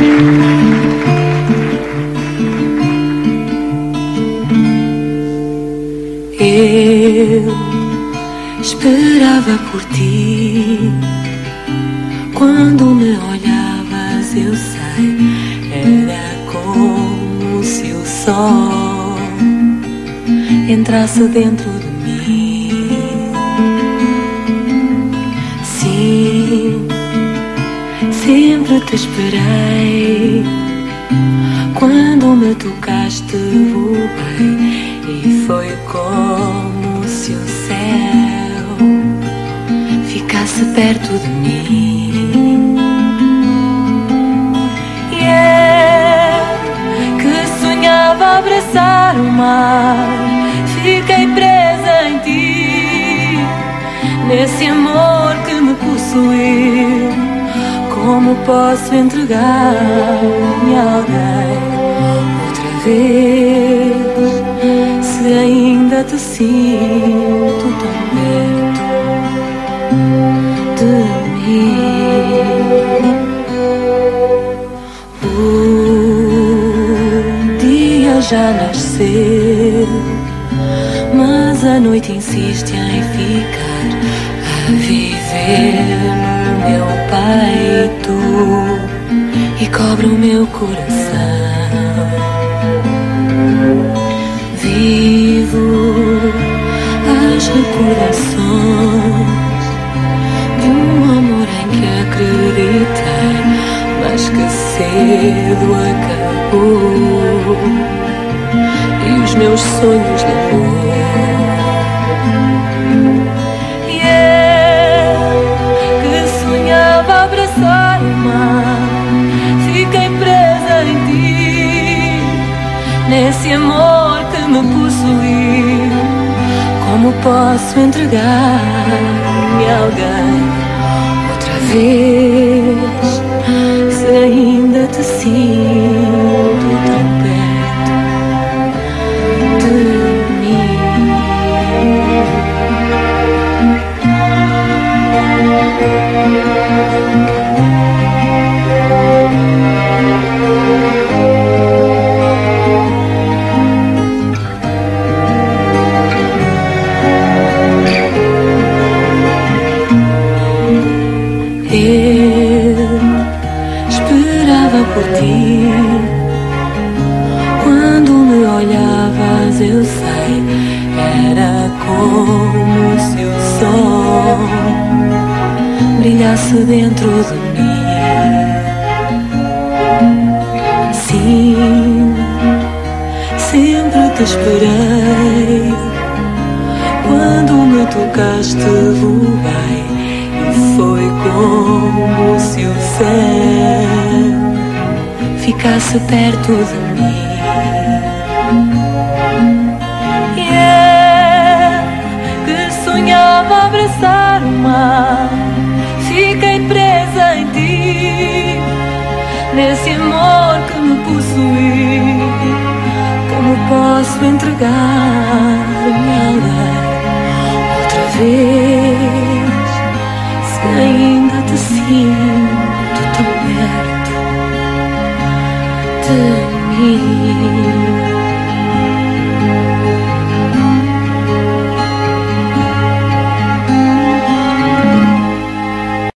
Eu esperava por ti. Quando me olhavas, eu sei, era como se o sol entrasse dentro de mim. Sim, sempre te esperei. Quando me tocaste, voei. E foi como se o céu ficasse perto de mim. E eu que sonhava abraçar o mar, fiquei presa em ti, nesse amor que me possuiu. Como posso entregar-me a alguém outra vez, se ainda te sinto tão perto de mim? O dia já nasceu, mas a noite insiste em ficar a viver no meu peito e cobre o meu coração. Vivo as recordações de um amor em que acreditei, mas que cedo acabou, e os meus sonhos de amor. E eu que sonhava abraçar o mar, fiquei presa em ti, nesse amor que me possuiu. Como posso entregar-me a alguém outra vez, se ainda te sinto tão perto de mim? Eu esperava por ti. Quando me olhavas, eu sei, era como se o sol brilhasse dentro de mim. Sim, sempre te esperei. Quando me tocaste, voei. Foi como se o céu ficasse perto de mim. E eu que sonhava abraçar o mar, fiquei presa em ti, nesse amor que me possuiu. Como posso entregar-me a alguém outra vez, se ainda te sinto tão perto de mim?